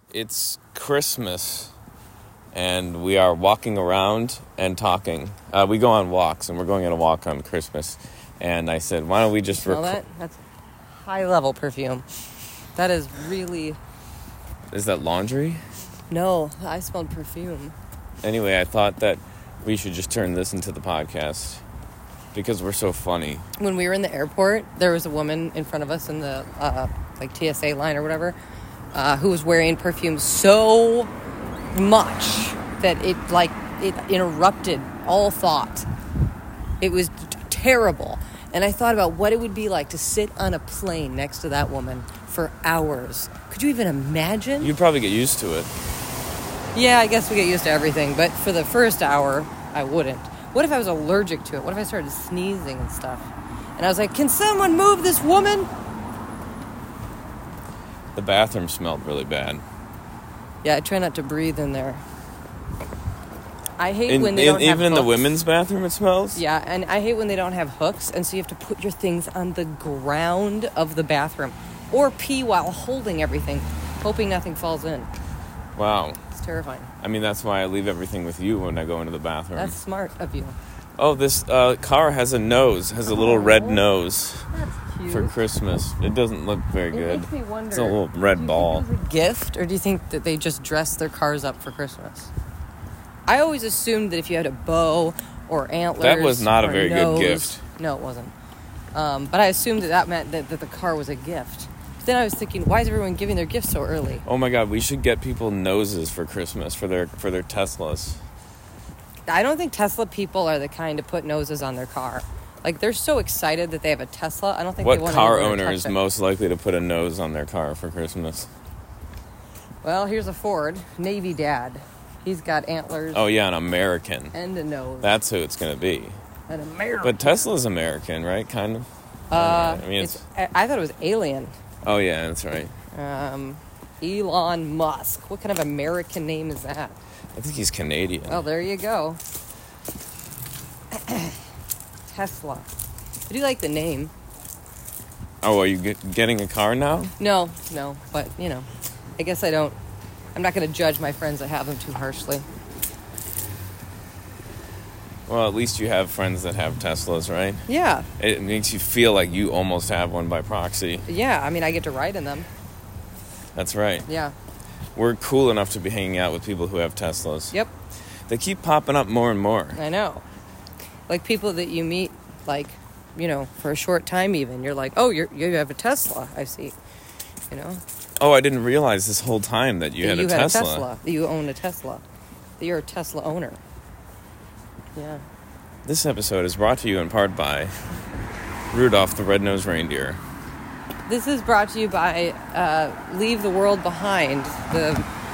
It's Christmas, and we are walking around and talking. We go on walks, and we're going on a walk on Christmas. And I said, why don't we just... Smell that? That's high-level perfume. That is really... Is that laundry? No, I smelled perfume. Anyway, I thought that we should just turn this into the podcast because we're so funny. When we were in the airport, there was a woman in front of us in the TSA line or whatever who was wearing perfume so much that it interrupted all thought. It was terrible. And I thought about what it would be like to sit on a plane next to that woman for hours. Could you even imagine? You'd probably get used to it. Yeah, I guess we get used to everything. But for the first hour, I wouldn't. What if I was allergic to it? What if I started sneezing and stuff? And I was like, can someone move this woman? The bathroom smelled really bad. Yeah, I try not to breathe in there. I hate when they don't have even in hooks. the women's bathroom it smells? Yeah, and I hate when they don't have hooks, and so you have to put your things on the ground of the bathroom. Or pee while holding everything, hoping nothing falls in. Wow. It's terrifying. I mean, that's why I leave everything with you when I go into the bathroom. That's smart of you. Oh, this car has a nose, has a little red nose. That's cute. For Christmas. It doesn't look very good. It makes me wonder. It's a little red ball. Do you think it was a gift, or do you think that they just dress their cars up for Christmas? I always assumed that if you had a bow or antlers, that was not a or very nose, good gift. No, it wasn't. But I assumed that meant that the car was a gift. But then I was thinking, why is everyone giving their gifts so early? Oh my God, we should get people noses for Christmas for their Teslas. I don't think Tesla people are the kind to put noses on their car. Like, they're so excited that they have a Tesla. I don't think they want What car owner is most likely to put a nose on their car for Christmas? Well, here's a Ford Navy dad. He's got antlers. Oh yeah, an American. And a nose. That's who it's going to be. An American. But Tesla's American, right? Kind of. I thought it was alien. Oh yeah, that's right. Elon Musk. What kind of American name is that? I think he's Canadian. Well, there you go. Tesla. I do like the name. Oh, are you getting a car now? No, but, I guess I don't. I'm not going to judge my friends that have them too harshly. Well, at least you have friends that have Teslas, right? Yeah. It makes you feel like you almost have one by proxy. Yeah, I mean, I get to ride in them. That's right. Yeah. We're cool enough to be hanging out with people who have Teslas. Yep. They keep popping up more and more. I know. Like people that you meet, for a short time even. You're like, oh, you have a Tesla, I see. Oh, I didn't realize this whole time that you had a Tesla. That you own a Tesla. That you're a Tesla owner. Yeah. This episode is brought to you in part by Rudolph the Red-Nosed Reindeer. This is brought to you by Leave the World Behind, the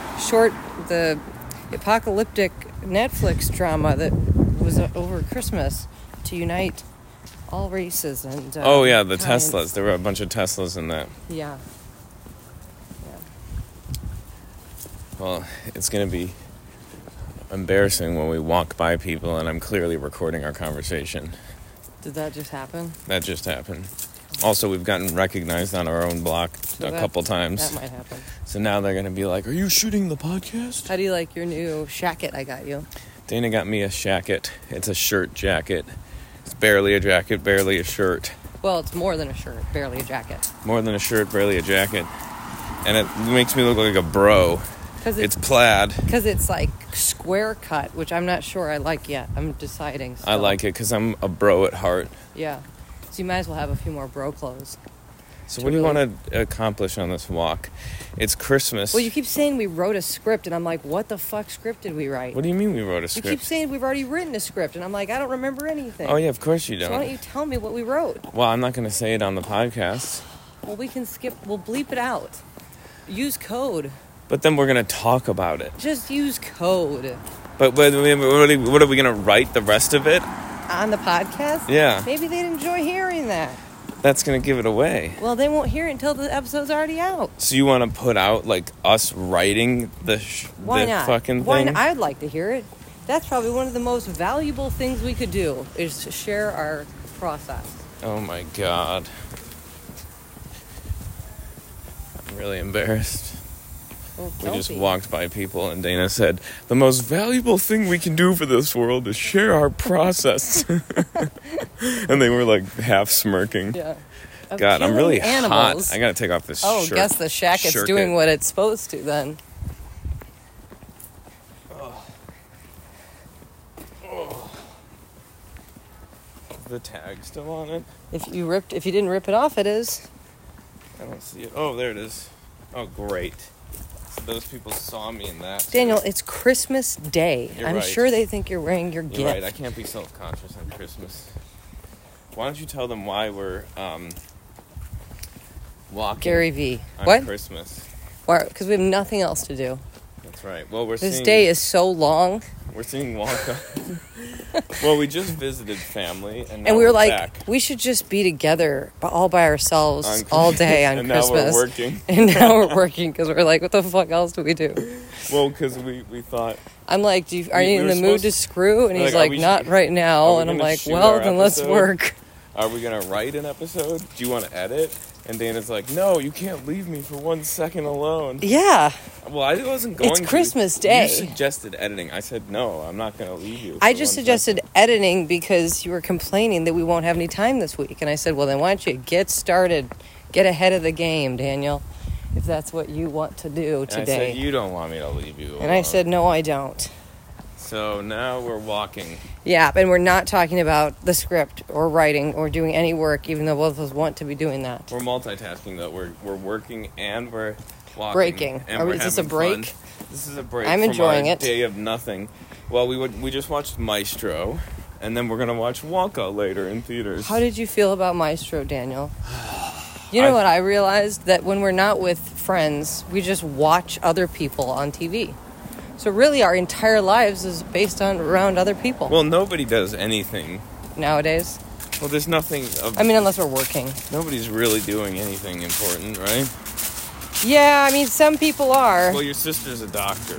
apocalyptic Netflix drama that was over Christmas to unite all races and the kinds. Teslas. There were a bunch of Teslas in that. Yeah. Well, it's going to be embarrassing when we walk by people and I'm clearly recording our conversation. Did that just happen? That just happened. Also, we've gotten recognized on our own block a couple times. That might happen. So now they're going to be like, are you shooting the podcast? How do you like your new shacket I got you? Dana got me a shacket. It's a shirt jacket. It's barely a jacket, barely a shirt. Well, it's more than a shirt, barely a jacket. More than a shirt, barely a jacket. And it makes me look like a bro. It's plaid. Because it's like square cut, which I'm not sure I like yet. I'm deciding still. I like it because I'm a bro at heart. Yeah. So you might as well have a few more bro clothes. So what do you want to accomplish on this walk? It's Christmas. Well, you keep saying we wrote a script, and I'm like, what the fuck script did we write? What do you mean we wrote a script? You keep saying we've already written a script, and I'm like, I don't remember anything. Oh, yeah, of course you don't. So why don't you tell me what we wrote? Well, I'm not going to say it on the podcast. Well, we can we'll bleep it out. Use code. But then we're going to talk about it. Just use code. But what are we going to write the rest of it? On the podcast? Yeah. Maybe they'd enjoy hearing that. That's going to give it away. Well, they won't hear it until the episode's already out. So you want to put out, us writing the fucking thing? I'd like to hear it. That's probably one of the most valuable things we could do, is to share our process. Oh, my God. I'm really embarrassed. Oh, We just Kelsey. walked by people, and Dana said, "The most valuable thing we can do for this world is share our process." And they were like half smirking. Yeah. Of God, I'm really killing animals. hot. I gotta take off this Oh, shirt. guess the shack is Shirk doing it. what it's supposed to then. Is the tag still on it? If you didn't rip it off, it is. I don't see it. Oh, there it is. Oh, great. So those people saw me in that. Daniel, it's Christmas Day. You're I'm right. sure they think you're wearing your You're gift. right. I can't be self-conscious on Christmas. Why don't you tell them why we're walking Gary V. on What? Christmas? Because we have nothing else to do. That's right. Well, This day is so long. We're seeing Wonka. Well, we just visited family, and now And we were we're like, back we should just be together all by ourselves on all day on and Christmas. now we're working. And now we're working because we're like, what the fuck else do we do? Well, because we thought, I'm like, are We you in were the mood to supposed- screw? And We're he's like, are like, we not sh- right are now. we And I'm gonna like, shoot well, our then let's episode? work. are we going to write an episode? Do you want to edit? And Dana's like, no, you can't leave me for 1 second alone. Yeah. Well, I wasn't going It's to. Christmas Day. You suggested editing. I said, no, I'm not going to leave you. I for just 1 suggested second. editing because you were complaining that we won't have any time this week. And I said, well, then why don't you get started? Get ahead of the game, Daniel, if that's what you want to do And I said, today. you don't want me to leave you And I alone. said, no, I don't. So now we're walking. Yeah, and we're not talking about the script or writing or doing any work, even though both of us want to be doing that. We're multitasking, though. We're working and we're walking. Breaking. And Is this a having break? fun. This is a break I'm from enjoying our it. day of nothing. Well, we just watched Maestro, and then we're going to watch Wonka later in theaters. How did you feel about Maestro, Daniel? You know what I realized? That when we're not with friends, we just watch other people on TV. So really our entire lives is based on around other people Well, nobody does anything. nowadays. Well, there's nothing... I mean, unless we're working. Nobody's really doing anything important, right? Yeah, I mean, some people are. Well, your sister's a doctor.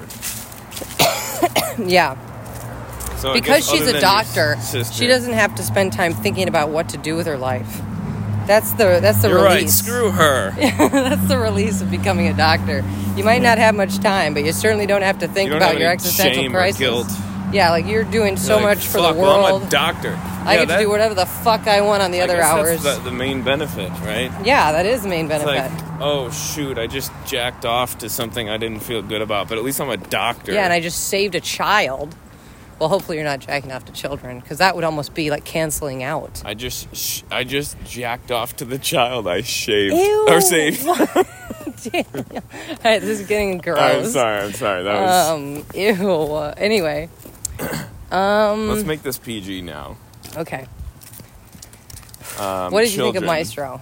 Yeah. So I Because guess she's other a than your doctor, sister- she doesn't have to spend time thinking about what to do with her life. That's the You're right, release. screw her. That's the release of becoming a doctor. You might not have much time, but you certainly don't have to think You don't about have your any existential shame or crisis. guilt. Yeah, like you're doing so You're like, much for "Fuck, the well, world. I'm a doctor. I get to do whatever the fuck I want on the other hours. That's the main benefit, right? Yeah, that is the main It's benefit. like, oh shoot, I just jacked off to something I didn't feel good about, but at least I'm a doctor. Yeah, and I just saved a child. Well, hopefully you're not jacking off to children, because that would almost be like canceling out. I just jacked off to the child I shaved Ew. or saved. Daniel. All right, this is getting gross. I'm sorry. That was. Ew. Anyway. Let's make this PG now. Okay. What did you think of children. Maestro?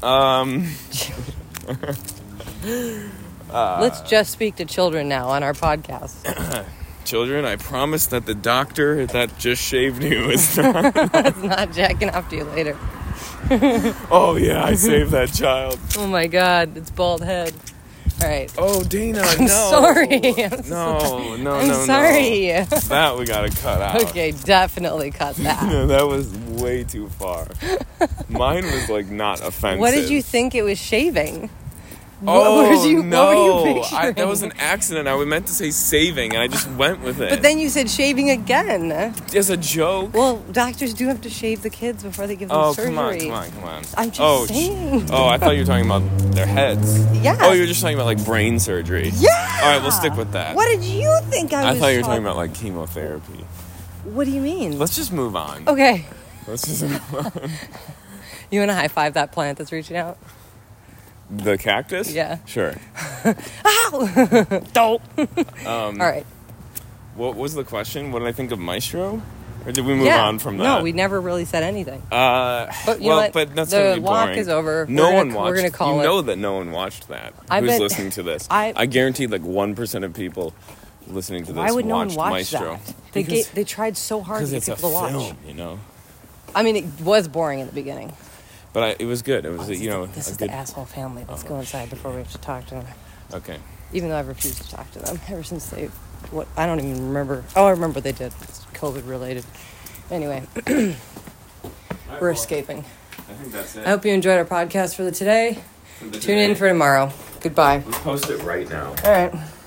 Let's just speak to children now on our podcast. Children, I promise that the doctor that just shaved you is not. It's not jacking off to you later. Oh yeah, I saved that child. Oh my god, it's bald head. All right. Oh Dana, I'm no. sorry. No. I'm sorry. That we gotta cut out. Okay, definitely cut that. No, that was way too far. Mine was like not offensive. What did you think it was shaving? Oh what were you no! picturing? That was an accident. I meant to say saving, and I just went with it. But then you said shaving again. as a joke. Well, doctors do have to shave the kids before they give them Oh surgery. come on! I'm just saying. Oh, I thought you were talking about their heads. Yeah. Oh, you were just talking about like brain surgery. Yeah. All right, we'll stick with that. What did you think I was I thought you were talking about like chemotherapy. What do you mean? Let's just move on. Okay. Let's just move on. You want to high five that plant that's reaching out? The cactus? Yeah. Sure. Ow! Don't. All right. What was the question? What did I think of Maestro? Or did we move Yeah. on from that? No, we never really said anything. But you know what? But that's The gonna be walk boring. is over. No We're one gonna- watched. we're gonna call you it. know that no one watched that. I Who's bet- listening to this? I guaranteed like 1% of people listening to this Why would no one watched watch Maestro. that? They tried so hard to Because get it's a people to watch. film, you know. I mean, it was boring in the beginning. But it was good. It was This a is good. the asshole family. Let's go inside before we have to talk to them. Okay. Even though I've refused to talk to them ever since they, I don't even remember. Oh, I remember they did. It's COVID related. Anyway, we're escaping. I think that's it. I hope you enjoyed our podcast for today. Tune in for tomorrow. Goodbye. Let's post it right now. All right.